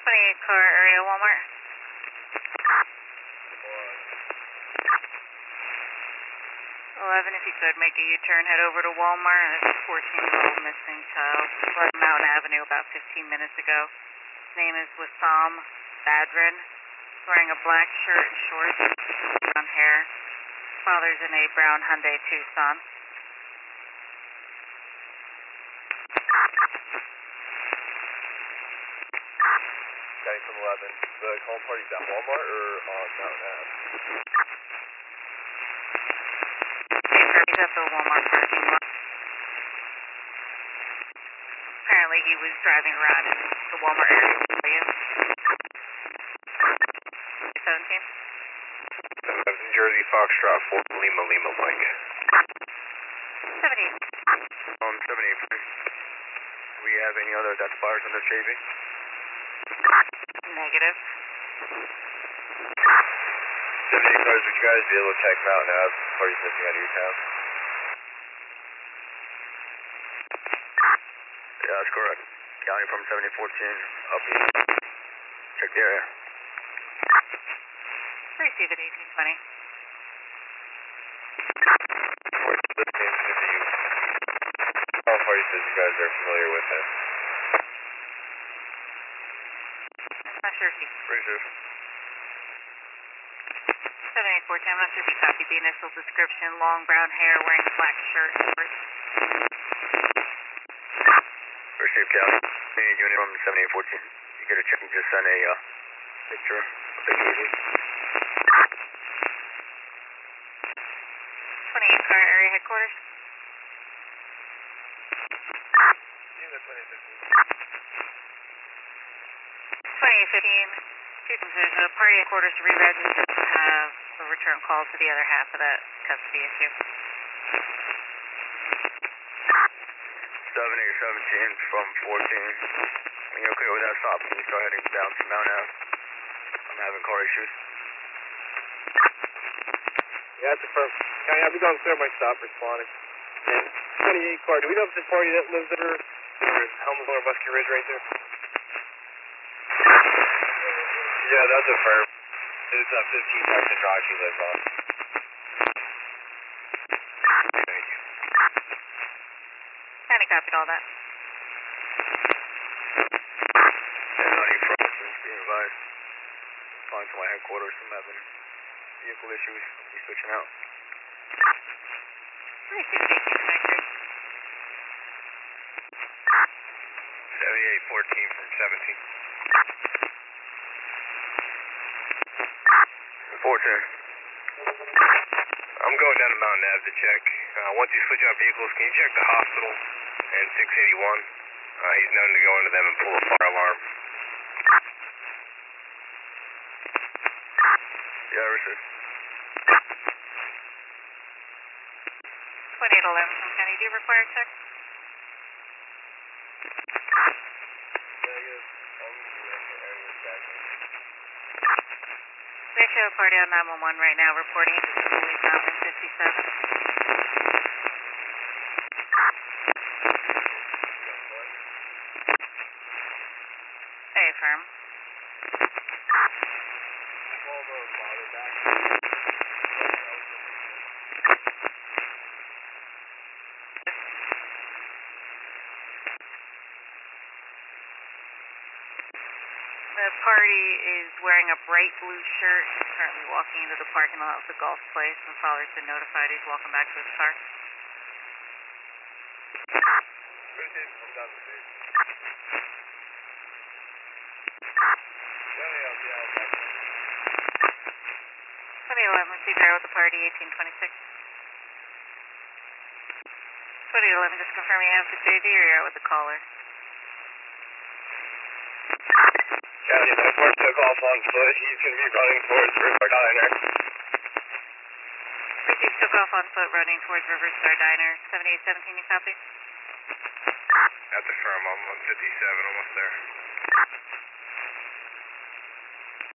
28 car area Walmart. 11, if you could make a U-turn, head over to Walmart. There's a 14-year-old missing child. Left Mountain Avenue about 15 minutes ago. His name is Wissam Badrin. He's wearing a black shirt and shorts, brown hair. His father's in a brown Hyundai Tucson. Guy from 11. The home party's at Walmart or on Mountain Ave? He's at the Walmart parking lot. Apparently he was driving around in the Walmart area. 17? Jersey Foxtrot 4 Lima Lima Mike. 78. 78. Do we have any other identifiers on this JV? Negative. 78 cars, would you guys be able to check Mountain Ave? Party's missing out of your town? Yeah, that's correct. County from 7014 up east. Check the area. Receive it, 1820. All party says you guys are familiar with him. I'm not sure if you... Pretty sure. 7814, I'm not sure if you copied the initial description. Long brown hair, wearing a black shirt. First Shape County. Unit from 7814. You get a check and just send a picture of the 28 car area headquarters. Yeah, that's 2015. There's a party headquarters to re-register to have a return call to the other half of that custody issue. 7817 from 14. When you're okay with that stop, can you start heading down to Mount Ave? I'm having car issues. Yeah, that's affirmed. County, I'll be going clear my stop responding. And 28 car, do we know if this party that lives there is Helmsley or Muskie Ridge right there? Yeah, that's affirmed. It's a 15-second drive she lives on. Thank you. Kind of copied all that. And on your front, please be advised. Calling to my headquarters from having vehicle issues. I'll be switching out. Receive it, 1823. 7814 from 17. 14. I'm going down to Mountain Ave to check. Once you switch out vehicles, can you check the hospital and 681? He's known to go into them and pull a fire alarm. Yeah, received. 2811 from County, do you require a check? We actually have a party on 911 right now reporting to the police Mountain 57. Hey, firm. The party is wearing a bright blue shirt. He's currently walking into the parking lot of the golf place. The father's been notified he's walking back to his car. I'm down the street. 2011, receive arrow with the party, 1826. 2011, just confirm you have the JV or you're out with the caller. County, my horse took off on foot. He's going to be running towards Riverside Diner. Receive took off on foot running towards Riverside Diner. 7817, you copy? At the firm, I'm on 57, almost there.